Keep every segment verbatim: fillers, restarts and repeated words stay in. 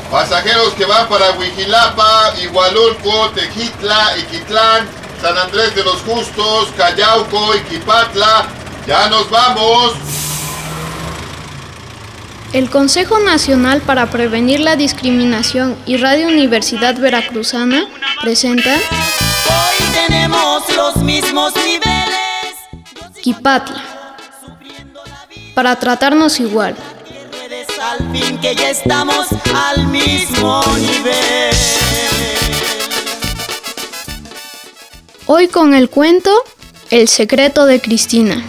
Pasajeros que van para Huijilapa, Igualulco, Tejitla, Iquitlán, San Andrés de los Justos, Callauco, Iquipatla, ¡ya nos vamos! El Consejo Nacional para Prevenir la Discriminación y Radio Universidad Veracruzana presenta Hoy tenemos los mismos niveles. Quipatla, para tratarnos igual. Al fin que ya estamos al mismo nivel. Hoy con el cuento El secreto de Cristina.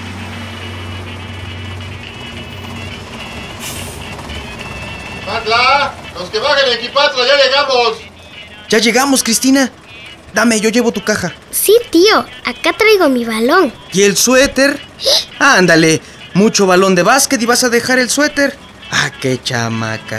¡Patla! ¡Los que bajen en Quipatla, ya llegamos! ¡Ya llegamos, Cristina! Dame, yo llevo tu caja. Sí, tío, acá traigo mi balón. ¿Y el suéter? Ándale, mucho balón de básquet y vas a dejar el suéter. ¡Ah, qué chamaca!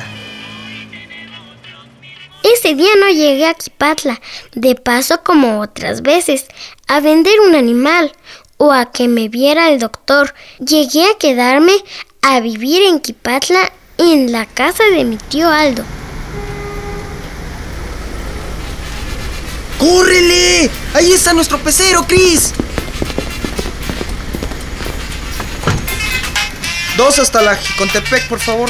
Ese día no llegué a Quipatla, de paso como otras veces, a vender un animal o a que me viera el doctor. Llegué a quedarme a vivir en Quipatla en la casa de mi tío Aldo. ¡Córrele! ¡Ahí está nuestro pecero, Cris! Dos hasta la Jicontepec, por favor.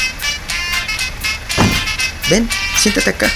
Ven, siéntate acá.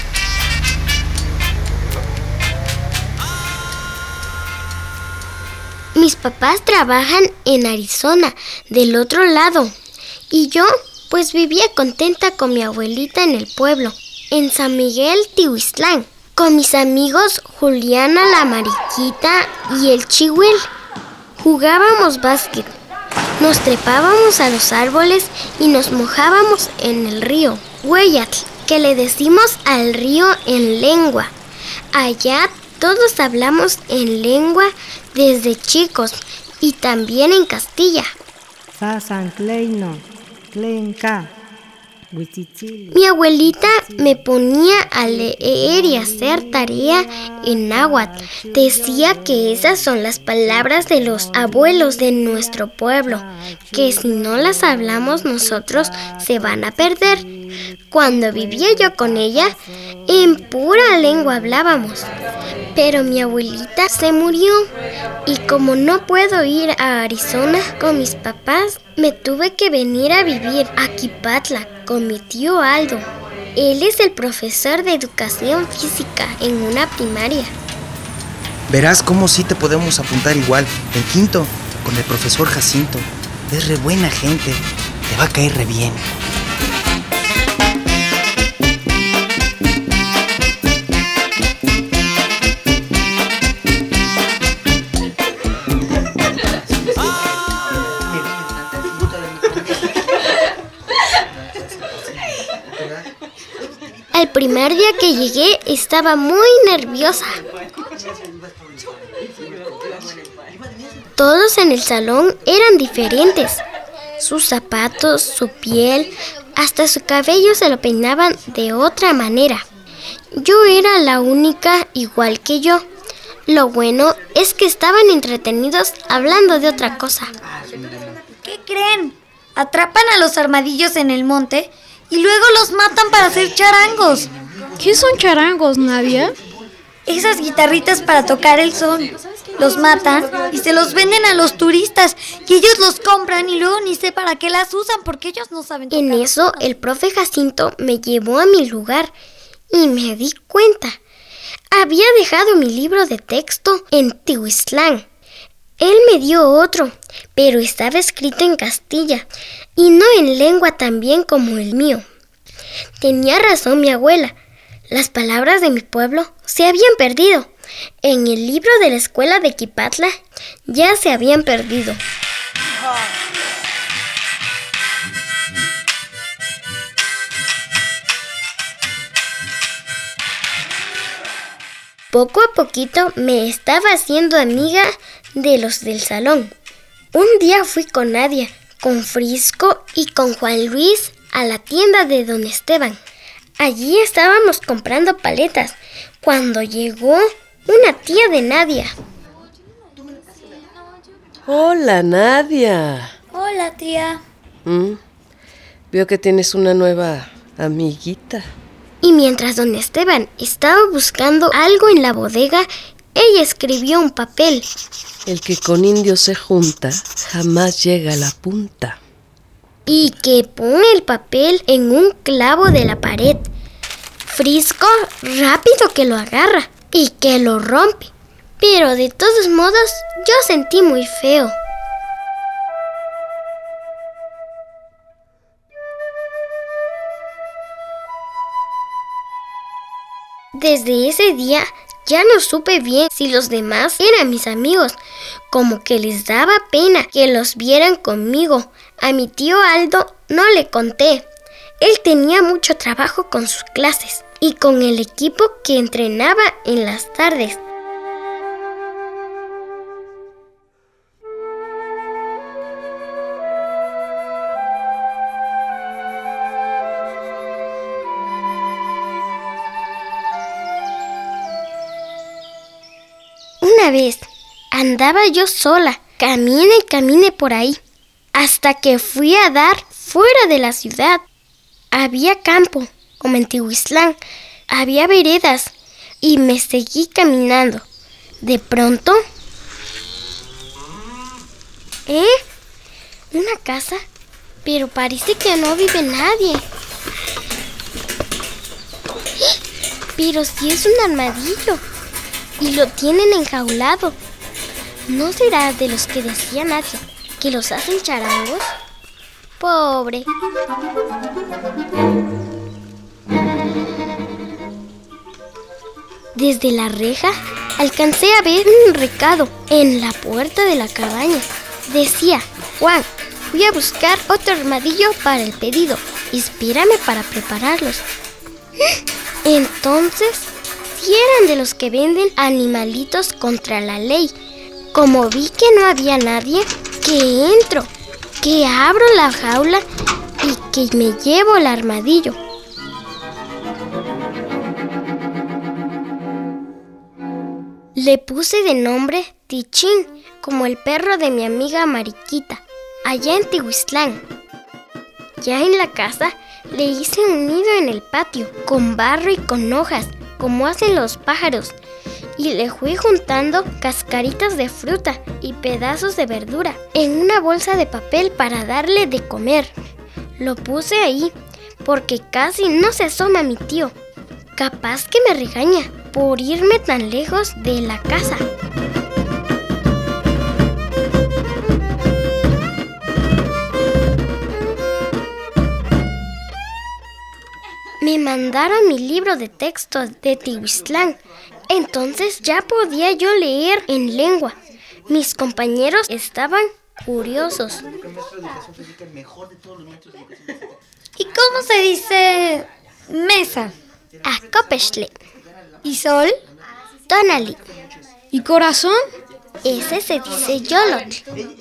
Mis papás trabajan en Arizona, del otro lado. Y yo, pues vivía contenta con mi abuelita en el pueblo, en San Miguel, Tihuistlán, con mis amigos Juliana la Mariquita y el Chihuel. Jugábamos básquet. Nos trepábamos a los árboles y nos mojábamos en el río Hueyatl, que le decimos al río en lengua. Allá todos hablamos en lengua desde chicos y también en Castilla. Mi abuelita me ponía a leer y hacer tarea en náhuatl. Decía que esas son las palabras de los abuelos de nuestro pueblo, que si no las hablamos nosotros se van a perder. Cuando vivía yo con ella, en pura lengua hablábamos. Pero mi abuelita se murió y como no puedo ir a Arizona con mis papás, me tuve que venir a vivir a Quipatla con mi tío Aldo. Él es el profesor de educación física en una primaria. Verás cómo sí te podemos apuntar igual, en quinto, con el profesor Jacinto. Es re buena gente, te va a caer re bien. El primer día que llegué estaba muy nerviosa. Todos en el salón eran diferentes. Sus zapatos, su piel, hasta su cabello se lo peinaban de otra manera. Yo era la única igual que yo. Lo bueno es que estaban entretenidos hablando de otra cosa. ¿Qué creen? Atrapan a los armadillos en el monte y luego los matan para hacer charangos. ¿Qué son charangos, Nadia? Esas guitarritas para tocar el son. Los matan y se los venden a los turistas y ellos los compran y luego ni sé para qué las usan porque ellos no saben tocar. En eso el profe Jacinto me llevó a mi lugar y me di cuenta. Había dejado mi libro de texto en Tihuistlán. Él me dio otro, pero estaba escrito en Castilla y no en lengua tan bien como el mío. Tenía razón mi abuela. Las palabras de mi pueblo se habían perdido. En el libro de la escuela de Quipatla ya se habían perdido. Poco a poquito me estaba haciendo amiga de los del salón. Un día fui con Nadia, con Frisco y con Juan Luis a la tienda de don Esteban. Allí estábamos comprando paletas cuando llegó una tía de Nadia. Hola, Nadia. Hola, tía. ¿Mm? Veo que tienes una nueva amiguita. Y mientras don Esteban estaba buscando algo en la bodega, ella escribió un papel. El que con indios se junta, jamás llega a la punta. Y que pone el papel en un clavo de la pared. Frisco rápido que lo agarra y que lo rompe. Pero de todos modos, yo sentí muy feo. Desde ese día ya no supe bien si los demás eran mis amigos, como que les daba pena que los vieran conmigo. A mi tío Aldo no le conté. Él tenía mucho trabajo con sus clases y con el equipo que entrenaba en las tardes. Una vez andaba yo sola, camine y camine por ahí, hasta que fui a dar fuera de la ciudad. Había campo, como en Tihuislán, había veredas, y me seguí caminando. De pronto... ¿Eh? ¿Una casa? Pero parece que no vive nadie. Pero sí es un armadillo. Y lo tienen enjaulado. ¿No será de los que decía Nadia, que los hacen charangos? Pobre. Desde la reja alcancé a ver un recado en la puerta de la cabaña. Decía: Juan, fui a buscar otro armadillo para el pedido. Espérame para prepararlos. Entonces... si eran de los que venden animalitos contra la ley. Como vi que no había nadie, que entro, que abro la jaula y que me llevo el armadillo. Le puse de nombre Tichín, como el perro de mi amiga Mariquita, allá en Tihuislán. Ya en la casa le hice un nido en el patio, con barro y con hojas, como hacen los pájaros, y le fui juntando cascaritas de fruta y pedazos de verdura en una bolsa de papel para darle de comer. Lo puse ahí porque casi no se asoma mi tío. Capaz que me regaña por irme tan lejos de la casa. Me mandaron mi libro de textos de Tihuislán. Entonces ya podía yo leer en lengua. Mis compañeros estaban curiosos. ¿Y cómo se dice mesa? Acopeshle. ¿Y sol? Tonali. ¿Y corazón? Ese se dice yolotl.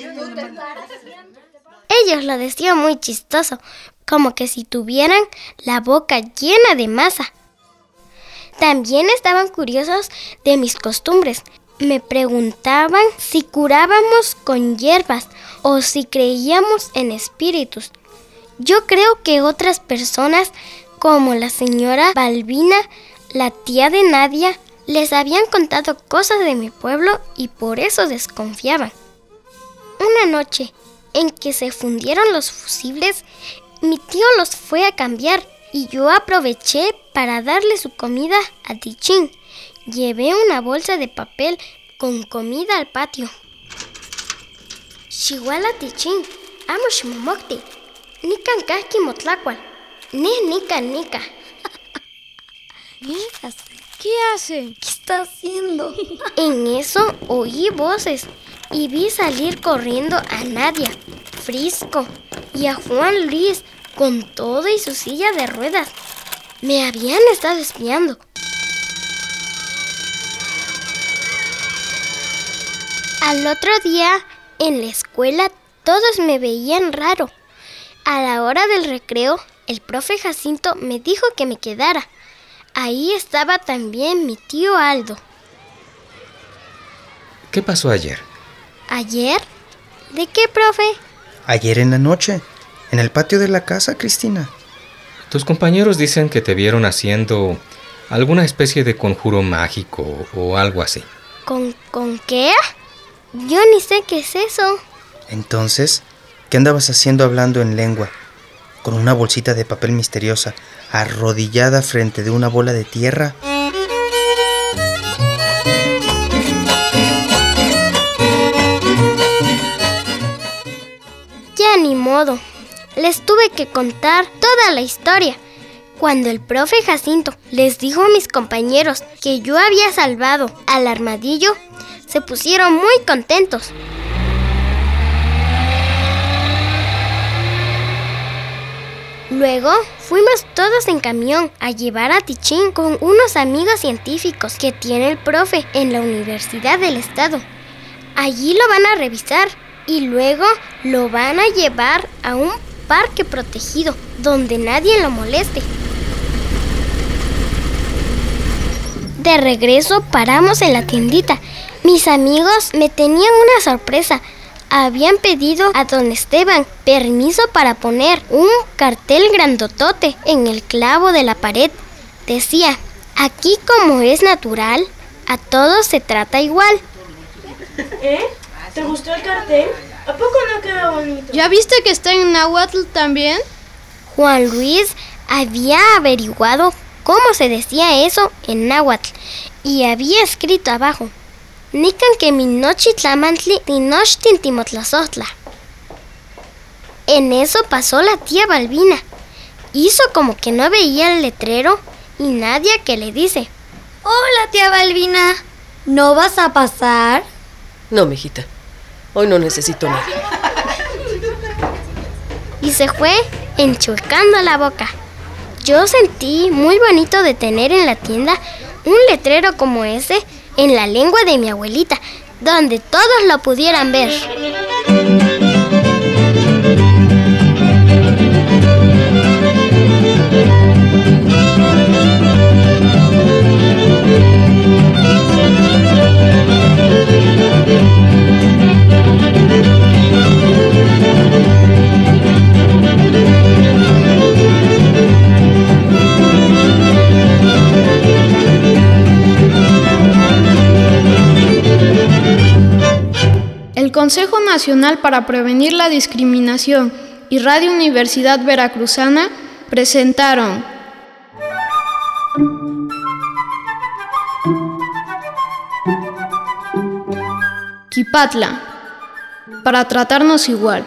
Ellos lo decían muy chistoso, como que si tuvieran la boca llena de masa. También estaban curiosos de mis costumbres. Me preguntaban si curábamos con hierbas o si creíamos en espíritus. Yo creo que otras personas, como la señora Balbina, la tía de Nadia, les habían contado cosas de mi pueblo y por eso desconfiaban. Una noche en que se fundieron los fusibles, mi tío los fue a cambiar y yo aproveché para darle su comida a Tichín. Llevé una bolsa de papel con comida al patio. Xihuala Tichín, amo shimomocte, nican kaki motlacual, ne nica nica. ¿Qué hace? ¿Qué hace? ¿Qué está haciendo? En eso oí voces y vi salir corriendo a Nadia, Frisco y a Juan Luis con todo y su silla de ruedas. Me habían estado espiando. Al otro día, en la escuela, todos me veían raro. A la hora del recreo, el profe Jacinto me dijo que me quedara. Ahí estaba también mi tío Aldo. ¿Qué pasó ayer? ¿Ayer? ¿De qué, profe? Ayer en la noche, en el patio de la casa, Cristina. Tus compañeros dicen que te vieron haciendo alguna especie de conjuro mágico o algo así. ¿Con, con qué? Yo ni sé qué es eso. Entonces, ¿qué andabas haciendo hablando en lengua? Con una bolsita de papel misteriosa, arrodillada frente de una bola de tierra. Ya ni modo. Les tuve que contar toda la historia. Cuando el profe Jacinto les dijo a mis compañeros que yo había salvado al armadillo, se pusieron muy contentos. Luego fuimos todos en camión a llevar a Tichín con unos amigos científicos que tiene el profe en la Universidad del Estado. Allí lo van a revisar y luego lo van a llevar a un parque protegido donde nadie lo moleste. De regreso paramos en la tiendita. Mis amigos me tenían una sorpresa. Habían pedido a don Esteban permiso para poner un cartel grandotote en el clavo de la pared. Decía, aquí como es natural, a todos se trata igual. ¿Eh? ¿Te gustó el cartel? ¿A poco no quedó bonito? ¿Ya viste que está en náhuatl también? Juan Luis había averiguado cómo se decía eso en náhuatl y había escrito abajo: Nican que mi nochitlamantli tinochtin timotlazotla. En eso pasó la tía Balbina. Hizo como que no veía el letrero y Nadia que le dice: Hola, tía Balbina. ¿No vas a pasar? No, mijita. Hoy no necesito nada. Y se fue enchuecando la boca. Yo sentí muy bonito de tener en la tienda un letrero como ese en la lengua de mi abuelita, donde todos lo pudieran ver. El Consejo Nacional para Prevenir la Discriminación y Radio Universidad Veracruzana presentaron Quipatla, para tratarnos igual.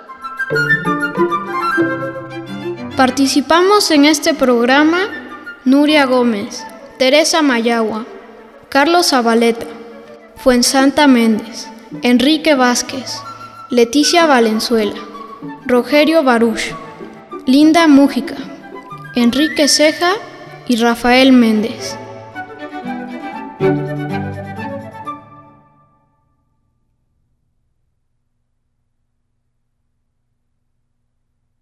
Participamos en este programa Nuria Gómez, Teresa Mayagua, Carlos Zabaleta, Fuensanta Méndez, Enrique Vázquez, Leticia Valenzuela, Rogerio Baruch, Linda Mújica, Enrique Ceja y Rafael Méndez.